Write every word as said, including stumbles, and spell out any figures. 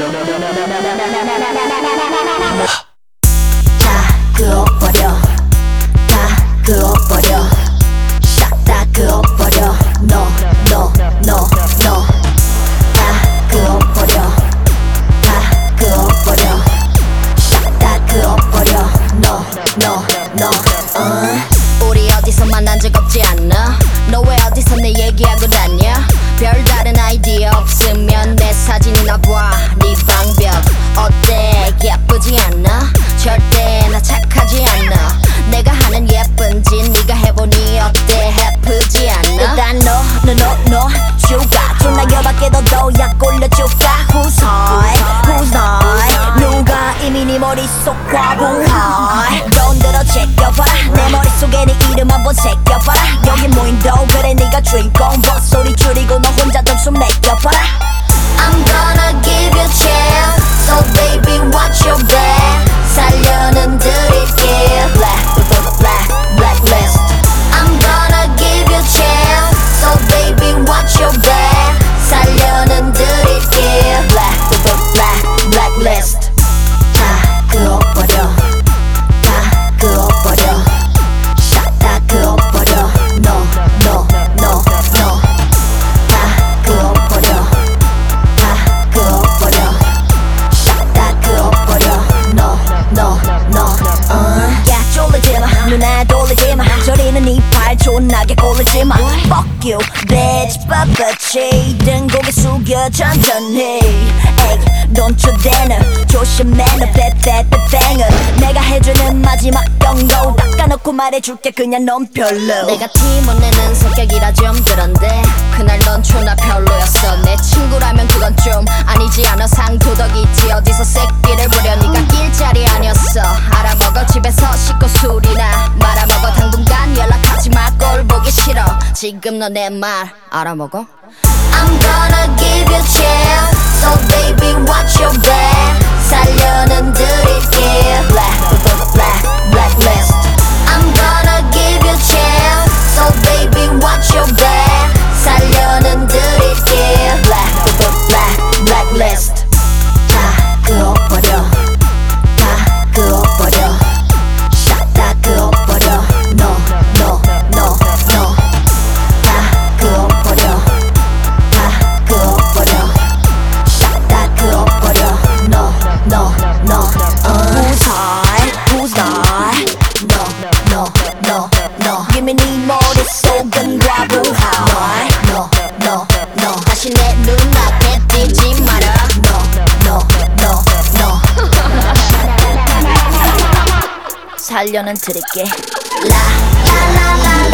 다 그어버려 다 그어버려 싹 다 그어버려 No no no no 다 그어버려 다 그어버려 싹 다 그어버려 No no no uh. 우리 어디서 만난 적 없지 않나? 너 왜 어디서 내 얘기하고 다녀? 별다른 아이디어 없으면 내 사진이나 봐. 네 방벽 어때? 예쁘지 않나? 절대 나 착하지 않아. 내가 하는 예쁜지 네가 해보니 어때? 해프지 않나? 일단 너, 너, 너, 너 슈가 존나 열받게 너도 약 올려줄까? Who's high? Who's high? 누가 이미 네 머릿속 과부하 돈 들어 제껴봐라 내 머릿속에 네 이름 한번 새겨봐라 여기 모인도 그래 네가 주인공 벗소리 줄이고 너 혼자 좀 내껴봐라 I'm gonna give you chance So baby watch your back 살려는 드릴게 Black, black, blacklist I'm gonna give you chance So baby watch your back 살려는 드릴게 Black, black, blacklist 다 그어버려 다 그어버려 싹 다 그어버려 No, no, no, no 다 그어버려 다 그어버려 싹 다 그어버려 No, no, no uh. 야 쫄리지마 눈에 돌리지마 저리는 이빨 존나게 꼴리지마 Fuck you bitch 뻣뻣이 등 고개 숙여 천천히 에이 don't you dare 조심해 너 빼빼빼뺑은 내가 해주는 마지막 경고 닦아놓고 말해줄게 그냥 넌 별로 내가 티못 내는 성격이라 좀 그런데 그날 넌 존나 별로였어 내 친구라면 그건 좀 아니지 않아 상도덕 있지 어디서 새끼를 부려 네가 길자리 아니었어 알아먹어 집에서 씻고 술이나 말아먹어 당분간 연락하지 마 꼴 보기 싫어 지금 너 내 말 알아먹어 I'm gonna give you chance So baby watch your back 살려는 드릴게 Black, black, blacklist I'm gonna give you chance So baby watch your back 살려는 드릴게 Black, black, blacklist 다 그어버려 다 그어버려 싹 다 그어버려 No, no, no, no 다 그어버려 다 그어버려 싹 다 그어버려 No, no, no uh. Who's high? Who's not? No, no, no, no Give me 네 머릿속은 과부하 No, no, no 다시 내 눈앞에 띄지 마라 No, no, no, no 살려는 드릴게 라라라라